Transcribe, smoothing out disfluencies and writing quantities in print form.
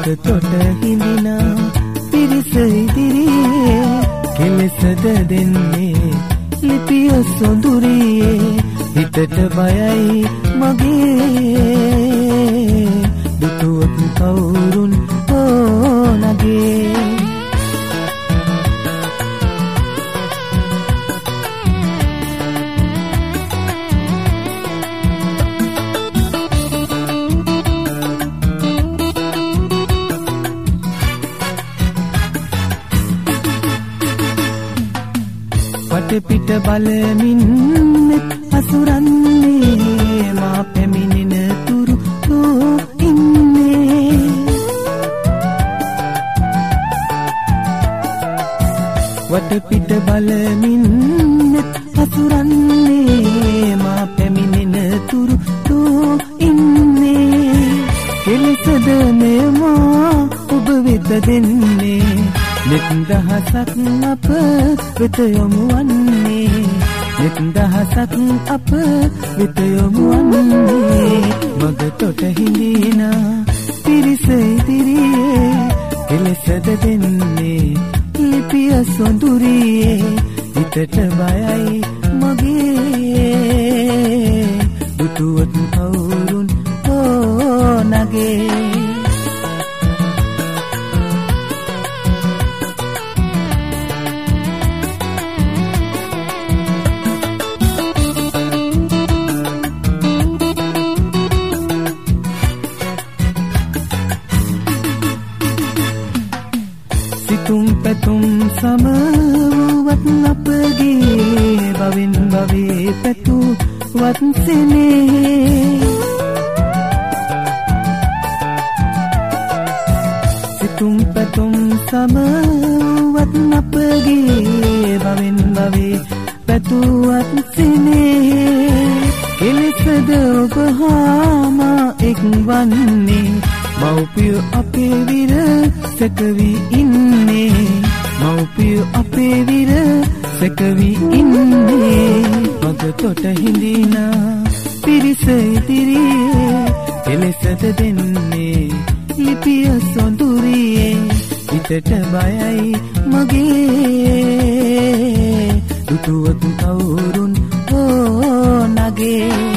තොට හිඳිනා පිරිස ඉදිරියේ කෙලෙසද දෙන්නේ ලිපිය සොඳුරියේ හිතට බයයි මගේ දුටුවොත් කවුරුන් ඕනගේ පිට බලමින් අසුරන්නේ මා පැමිණෙන තුරු ඉන්නේ වට පිට බලමින් අසුරන්නේ මා පැමිණෙන තුරු ඉන්නේ කෙලෙසද මෙමා ඔබ වෙත දෙන්නේ නෙත් දහසක් අප වෙත යොමු වන්නේ නෙත් දහසක් අප වෙත යොමු වන්නේ මග තොට හිඳිනා පිරිස ඉදිරියේ කෙලෙසද දෙන්නේ ලිපිය සොඳුරියේ හිතට බයයි මගේ දුටුවොත් කවුරුන් ඕනගේ පැතුම් සමවත් අපගේ බවින් බවේ පැතුවත් සෙනේ සිතුම් පැතුම් සමවත් අපගේ බවින් බවේ පැතුවත් සෙනේ කෙලෙසද ඔබ හාමා එක් වන්නේ මව්පිය අපේ විර සැකවි ඉන්නේ මව්පිය අපේ විර සැකවි ඉන්නේ මග තොට හිඳිනා පිරිස ඉදිරියේ කෙලෙසද දෙන්නේ ලිපිය සොඳුරියේ හිතට බයයි මගේ දුටුවොත් කවුරුන් ඕනගේ